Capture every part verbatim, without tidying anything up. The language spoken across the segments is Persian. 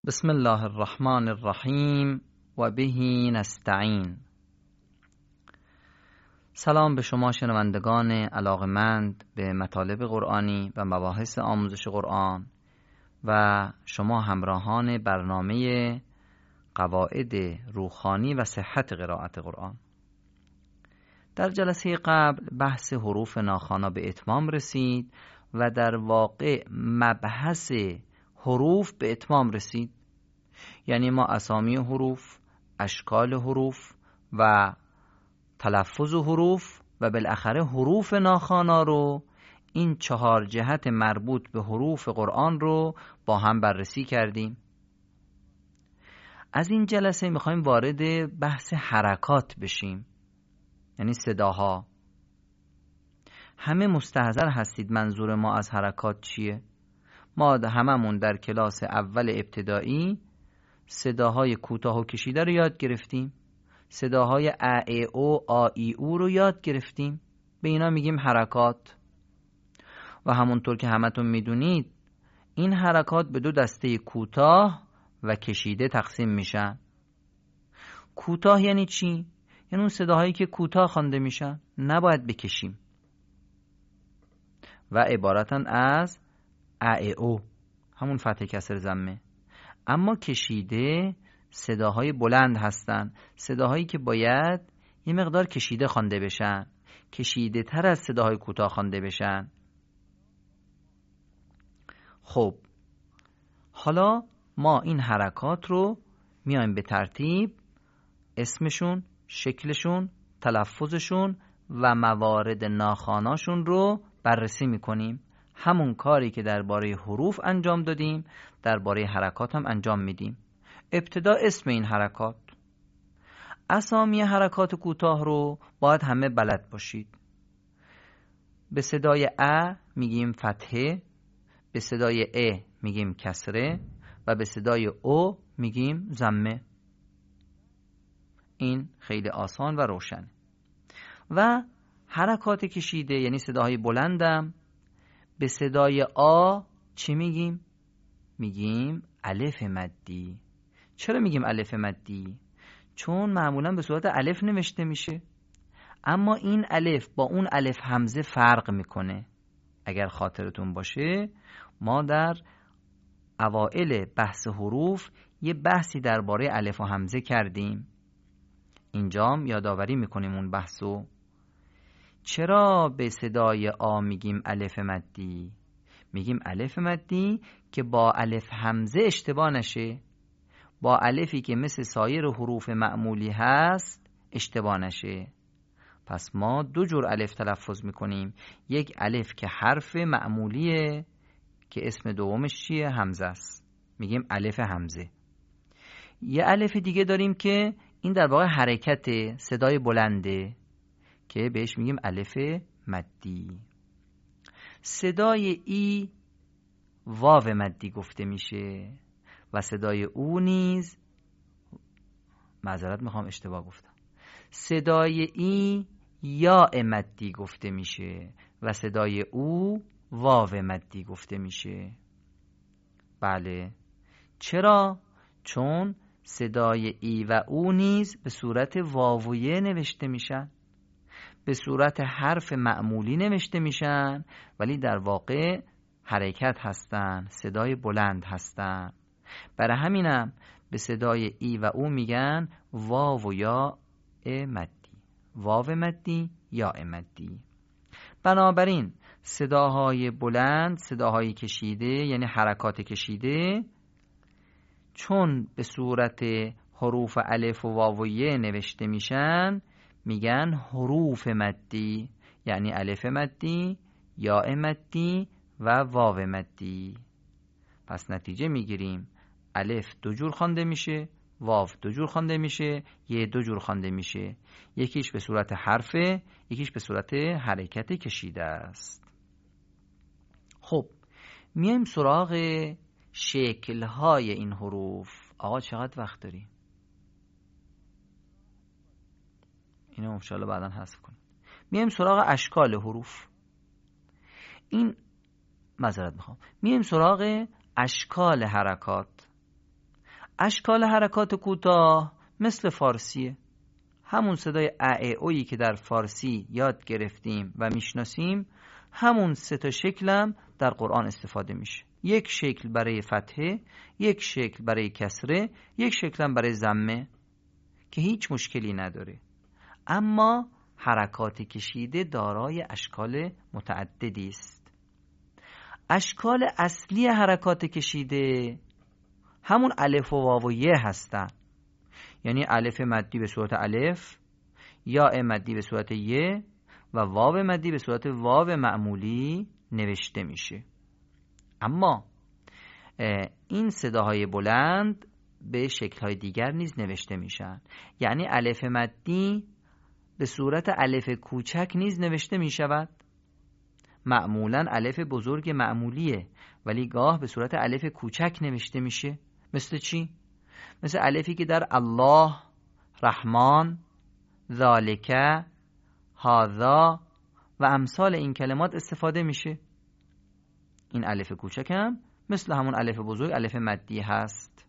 بسم الله الرحمن الرحیم و به نستعین. سلام به شما شنوندگان علاقمند به مطالب قرآنی و مباحث آموزش قرآن و شما همراهان برنامه قواعد روحانی و صحت قرائت قرآن. در جلسه قبل بحث حروف ناخوانا به اتمام رسید و در واقع مبحث حروف به اتمام رسید. یعنی ما اسامی حروف، اشکال حروف و تلفظ حروف و بالاخره حروف ناخوانا رو، این چهار جهت مربوط به حروف قرآن رو با هم بررسی کردیم. از این جلسه میخوایم وارد بحث حرکات بشیم، یعنی صداها. همه مستحضر هستید منظور ما از حرکات چیه؟ ما هممون در کلاس اول ابتدایی صداهای کوتاه و کشیده رو یاد گرفتیم، صداهای ا ای او آ ای او رو یاد گرفتیم، به اینا میگیم حرکات. و همونطور که همتون میدونید این حرکات به دو دسته کوتاه و کشیده تقسیم میشن. کوتاه یعنی چی؟ یعنی اون صداهایی که کوتاه خوانده میشن، نباید بکشیم، و عبارتن از ا ای او، همون فتح کسر ضمه. اما کشیده صداهای بلند هستن، صداهایی که باید یه مقدار کشیده خوانده بشن، کشیده تر از صداهای کوتاه خوانده بشن. خب حالا ما این حرکات رو میایم به ترتیب اسمشون، شکلشون، تلفظشون و موارد ناخواناشون رو بررسی میکنیم. همون کاری که درباره حروف انجام دادیم درباره حرکات هم انجام میدیم. ابتدا اسم این حرکات. اسامی حرکات کوتاه رو باید همه بلد باشید. به صدای ا میگیم فتحه، به صدای ا میگیم کسره و به صدای او میگیم ضمه. این خیلی آسان و روشن. و حرکات کشیده یعنی صداهای بلندم، به صدای آ چی میگیم؟ میگیم الف مدی. چرا میگیم الف مدی؟ چون معمولا به صورت الف نوشته میشه، اما این الف با اون الف همزه فرق میکنه. اگر خاطرتون باشه ما در اوائل بحث حروف یه بحثی درباره الف و همزه کردیم، اینجام یادآوری میکنیم اون بحثو. چرا به صدای آ میگیم الف مدی؟ میگیم الف مدی که با الف همزه اشتباه نشه، با الفی که مثل سایر حروف معمولی هست اشتباه نشه. پس ما دو جور الف تلفظ میکنیم، یک الف که حرف معمولیه که اسم دومش چیه؟ همزه است، میگیم الف همزه. یه الف دیگه داریم که این در واقع حرکت صدای بلنده که بهش میگیم الف مدی. صدای ای واو مدی گفته میشه و صدای او نیز، معذرت میخوام اشتباه گفتم، صدای ای یا مدی گفته میشه و صدای او واو مدی گفته میشه. بله. چرا؟ چون صدای ای و او نیز به صورت واویه نوشته میشن، به صورت حرف معمولی نوشته میشن، ولی در واقع حرکت هستن، صدای بلند هستن. برای همینم به صدای ای و او میگن واو و یا مدی، واو مدی یا مدی. بنابراین صداهای بلند، صداهای کشیده یعنی حرکات کشیده، چون به صورت حروف الف و واو و ی نوشته میشن میگن حروف مدی، یعنی الف مدی، یا مدی و واو مدی. پس نتیجه میگیریم الف دو جور خوانده میشه، واو دو جور خوانده میشه، ی دو جور خوانده میشه. یکیش به صورت حرفه، یکیش به صورت حرکت کشیده است. خب میایم سراغ شکل‌های این حروف. آقا چقدر وقت داریم؟ اینو انشاءالله بعداً حذف کنیم. میایم سراغ اشکال حروف. این معذرت میخوام میایم سراغ اشکال حرکات. اشکال حرکات کوتاه مثل فارسیه، همون صدای ا اویی که در فارسی یاد گرفتیم و میشناسیم، همون سه تا شکلم در قرآن استفاده میشه. یک شکل برای فتحه، یک شکل برای کسره، یک شکلم برای ضمه که هیچ مشکلی نداره. اما حرکات کشیده دارای اشکال متعددی است. اشکال اصلی حرکات کشیده همون الف و واو و ی هستن، یعنی الف مدی به صورت الف، یا مدی به صورت ی و واو مدی به صورت واو معمولی نوشته میشه. اما این صداهای بلند به شکل‌های دیگر نیز نوشته میشن، یعنی الف مدی به صورت الف کوچک نیز نوشته میشود. معمولا الف بزرگ معمولیه ولی گاه به صورت الف کوچک نوشته میشه. مثل چی؟ مثل الفی که در الله، رحمان، ذالک، هذا و امثال این کلمات استفاده میشه. این الف کوچک هم مثل همون الف بزرگ الف مدی هست.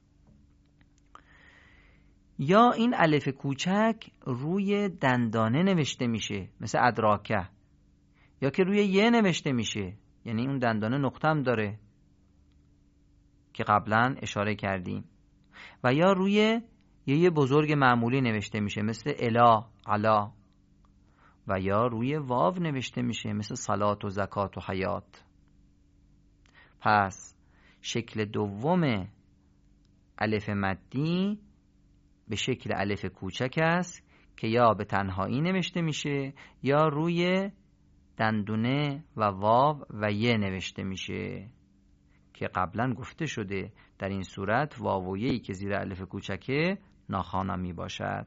یا این الف کوچک روی دندانه نوشته میشه مثل ادراکه، یا که روی ی نوشته میشه، یعنی اون دندانه نقطه هم داره که قبلا اشاره کردیم، و یا روی یه بزرگ معمولی نوشته میشه مثل الا، علا، و یا روی واو نوشته میشه مثل صلات و زکات و حیات. پس شکل دوم الف مدی به شکل الف کوچک است که یا به تنهایی نوشته میشه یا روی دندونه و واو و ی نوشته میشه که قبلا گفته شده در این صورت واو و یی که زیر الف کوچکه ناخوانا می باشد.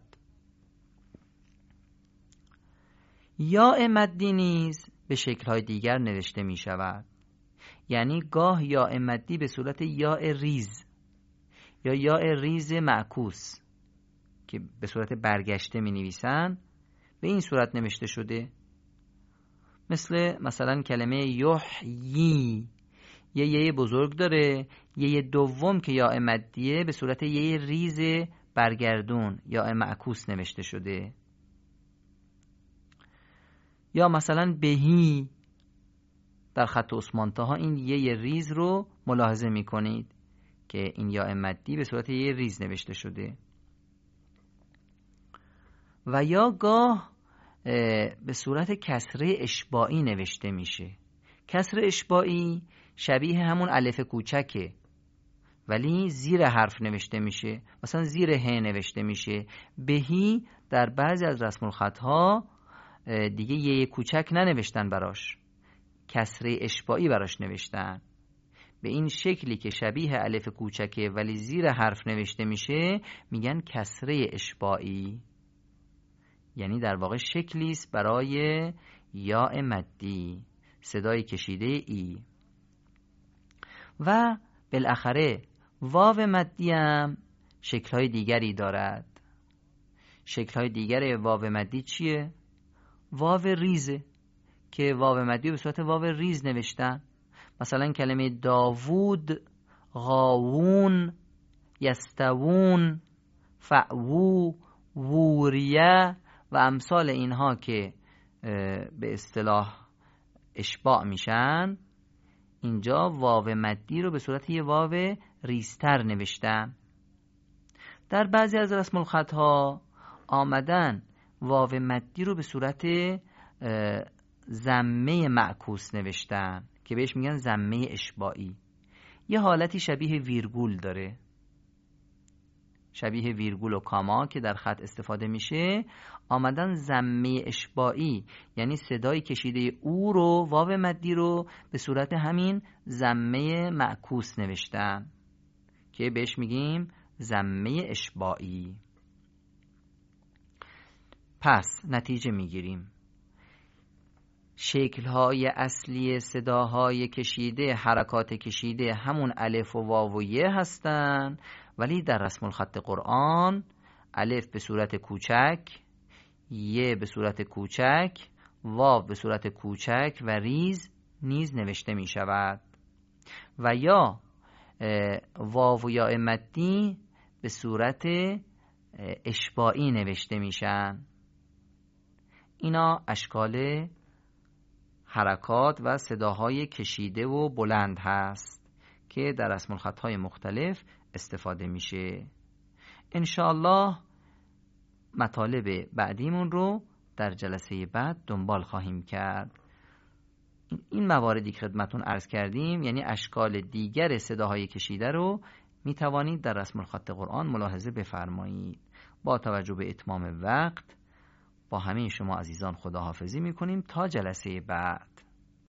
یا مدی نیز به شکل‌های دیگر نوشته می شود، یعنی گاه یا مدی به صورت یا ریز یا یا ریز معکوس که به صورت برگشته می نویسن به این صورت نوشته شده، مثل مثلا کلمه یحیی، یه یه بزرگ داره، یه یه دوم که یا مدیه به صورت یه ریز برگردون یا معکوس نوشته شده. یا مثلا بهی در خط عثمان طاها این یه یه ریز رو ملاحظه می کنید که این یا مدی به صورت یه ریز نوشته شده. و یا گاه به صورت کسره اشباعی نوشته میشه. کسره اشباعی شبیه همون الف کوچکه ولی زیر حرف نوشته میشه، مثلا زیر ه نوشته میشه. بهی در بعضی از رسم الخطها دیگه یه کوچک ننوشتن براش، کسره اشباعی براش نوشتن. به این شکلی که شبیه الف کوچکه ولی زیر حرف نوشته میشه میگن کسره اشباعی، یعنی در واقع شکلی است برای یا مدی، صدای کشیده ای. و بالاخره واو مدی هم شکل‌های دیگری دارد. شکل‌های دیگر واو مدی چیه؟ واو ریزه که واو مدی به صورت واو ریز نوشتن، مثلا کلمه داوود، غاوون، یستوون، فعوو، ووریه و امثال اینها که به اصطلاح اشباع میشن، اینجا واو مدی رو به صورت یه واو ریزتر نوشتن. در بعضی از رسم الخطها آمدن واو مدی رو به صورت ضمه معکوس نوشتن که بهش میگن ضمه اشباعی. یه حالتی شبیه ویرگول داره، شبیه ویرگول و کاما که در خط استفاده میشه. آمدن ضمه اشباعی یعنی صدای کشیده او رو، واو مدی رو به صورت همین ضمه معکوس نوشتن که بهش میگیم ضمه اشباعی. پس نتیجه میگیریم شکل‌های اصلی صداهای کشیده، حرکات کشیده همون الف و واو و ی هستن، ولی در رسم الخط قرآن الف به صورت کوچک، ی به صورت کوچک، واو به صورت کوچک و ریز نیز نوشته می شود. و یا واو و یا مدی به صورت اشباعی نوشته میشن. اینا اشکال حرکات و صداهای کشیده و بلند هست که در رسم الخطهای مختلف استفاده میشه. انشاءالله مطالب بعدیمون رو در جلسه بعد دنبال خواهیم کرد. این مواردی که خدمتون عرض کردیم یعنی اشکال دیگر صداهای کشیده رو می توانید در رسم الخط قرآن ملاحظه بفرمایید. با توجه به اتمام وقت با همه شما عزیزان خداحافظی می کنیم تا جلسه بعد.